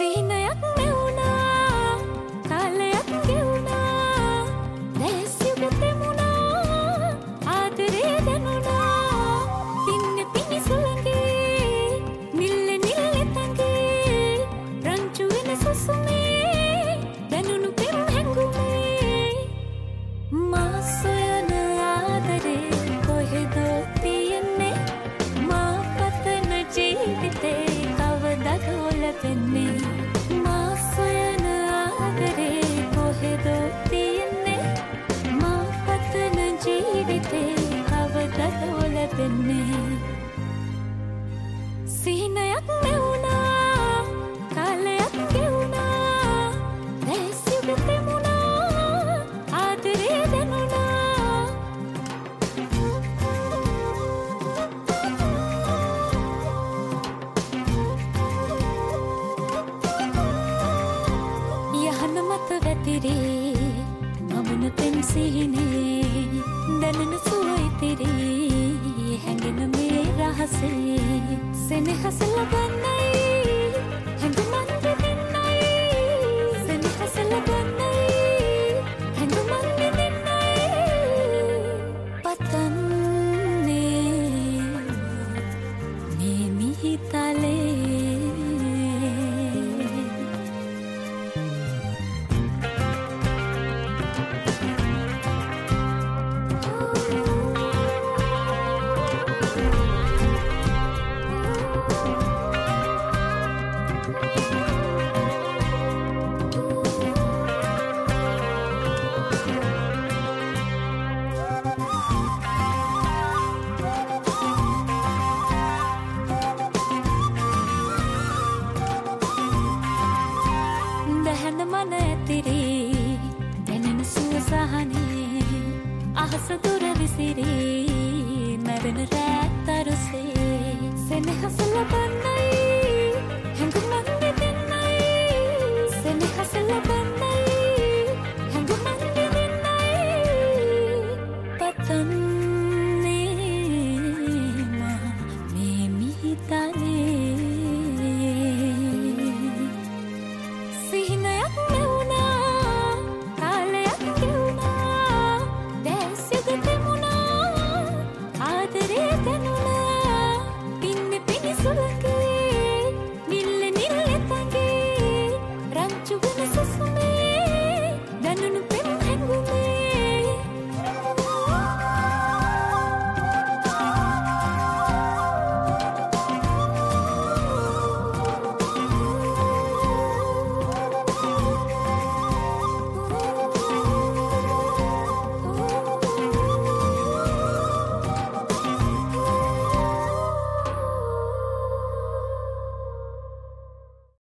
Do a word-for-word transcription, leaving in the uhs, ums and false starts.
සීනයක් නෙවුණා කාලයක් ගෙවුණා දැසියක තෙමුණා ආදරේ දැනුණා පින්න පිනි සුළඟේ නිල්ල නිල්ල තඟේ රංචු වෙන සුසුමේ දැනුණු පෙම් හැඟුමේ මා සොයන ආදරේ කොහෙදෝ තියෙන්නේ මා පතන ජීවිතේ කවදද ලැබෙන්නේ මා සොයන ආදරේ කොහෙදෝ තියෙන්නේ මා පතන ජීවිතේ කවදද ලැබෙන්නේ සීනයක් නෙවුණා කාලයක් ගෙවුණා දැසියක තෙමුණා ආදරේ දැනුණා යහන මත වැතිරේ මමන පෙම් සිහිනේ දැනෙන සුව ඉතිරේ හැඟෙන මේ රහසේ සෙනෙහස ලබන්නයි හැඟුමන් දෙන්නයි සෙනෙහස ලබන්නයි හැඟුමන් දෙන්නයි පතන්නේ මේ මිහිතලේ දැහැන මන ඇතිරේ දැනෙන සුව සහනේ අහස දුර විසිරේ මැරෙන රැත්තරුසේ සෙනෙහස ලබන්නයි හැඟුමන් දෙන්නයි සෙනෙහස ලබන්නයි හැඟුමන් දෙන්නයි පතන්නේ මා මේ මිහිතන